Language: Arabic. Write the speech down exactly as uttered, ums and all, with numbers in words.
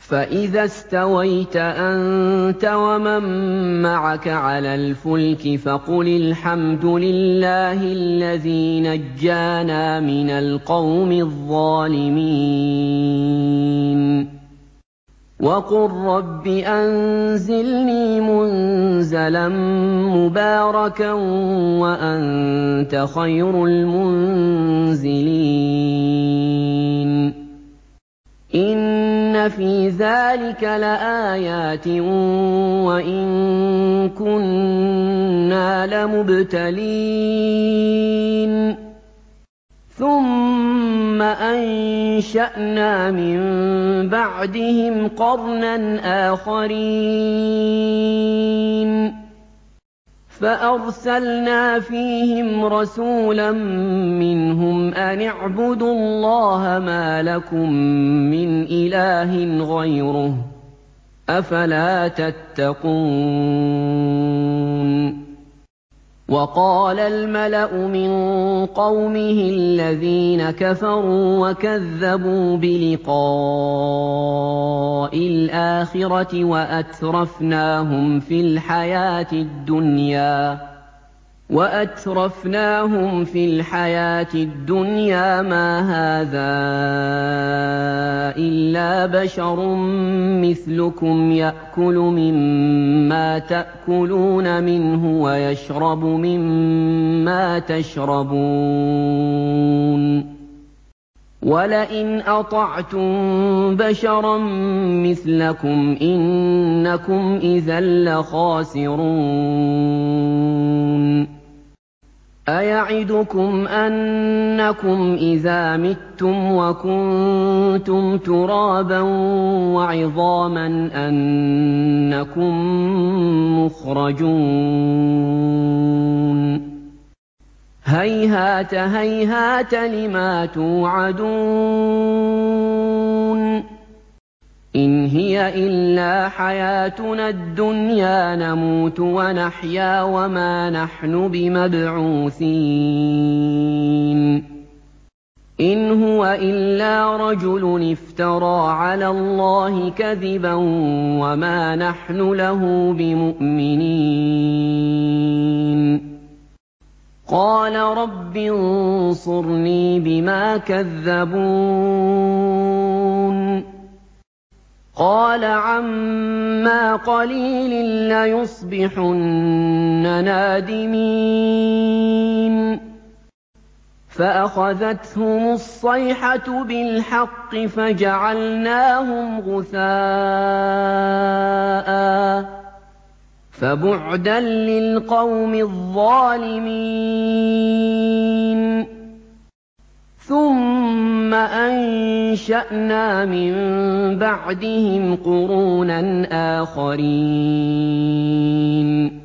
فَإِذَا اسْتَوَيْتَ أَنتَ وَمَن مَّعَكَ عَلَى الْفُلْكِ فَقُلِ الْحَمْدُ لِلَّهِ الَّذِي نَجَّانَا مِنَ الْقَوْمِ الظَّالِمِينَ وَقُل رَّبِّ أَنزِلْنِي مُنزَلًا مُّبَارَكًا وَأَنتَ خَيْرُ الْمُنزِلِينَ إِنَّ فِي ذَٰلِكَ لَآيَاتٍ وَإِن كُنَّا لَمُبْتَلِينَ ثُمَّ أَنشَأْنَا مِن بَعْدِهِمْ قَرْنًا آخَرِينَ فَأَرْسَلْنَا فِيهِمْ رَسُولًا مِّنْهُمْ أَنِ اعْبُدُوا اللَّهَ مَا لَكُم مِّنْ إِلَٰهٍ غَيْرُهُ ۖ أَفَلَا تَتَّقُونَ وَقَالَ الْمَلَأُ مِن قَوْمِهِ الَّذِينَ كَفَرُوا وَكَذَّبُوا بِلِقَاءِ الْآخِرَةِ وَأَتْرَفْنَاهُمْ فِي الْحَيَاةِ الدُّنْيَا وَأَتْرَفْنَاهُمْ فِي الْحَيَاةِ الدُّنْيَا مَا هَٰذَا إِلَّا بَشَرٌ مِّثْلُكُمْ يَأْكُلُ مِمَّا تَأْكُلُونَ مِنْهُ وَيَشْرَبُ مِمَّا تَشْرَبُونَ وَلَئِنْ أَطَعْتُم بَشَرًا مِّثْلَكُمْ إِنَّكُمْ إِذًا لَّخَاسِرُونَ أَيَعِدُكُمْ أَنَّكُمْ إِذَا مِتُّمْ وَكُنتُمْ تُرَابًا وَعِظَامًا أَنَّكُم مُّخْرَجُونَ هَيْهَاتَ هَيْهَاتَ لِمَا تُوعَدُونَ إِنْ هِيَ إِلَّا حَيَاتُنَا الدُّنْيَا نَمُوتُ وَنَحْيَا وَمَا نَحْنُ بِمَبْعُوثِينَ إِنْ هُوَ إِلَّا رَجُلٌ افْتَرَىٰ عَلَى اللَّهِ كَذِبًا وَمَا نَحْنُ لَهُ بِمُؤْمِنِينَ قَالَ رَبِّ انصُرْنِي بِمَا كَذَّبُونِ قَالَ عَمَّا قَلِيلٍ لَّيُصْبِحُنَّ نَادِمِينَ فَأَخَذَتْهُمُ الصَّيْحَةُ بِالْحَقِّ فَجَعَلْنَاهُمْ غُثَاءً فَبُعْدًا لِّلْقَوْمِ الظَّالِمِينَ ثُمَّ أَنشَأْنَا مِن بَعْدِهِمْ قُرُونًا آخَرِينَ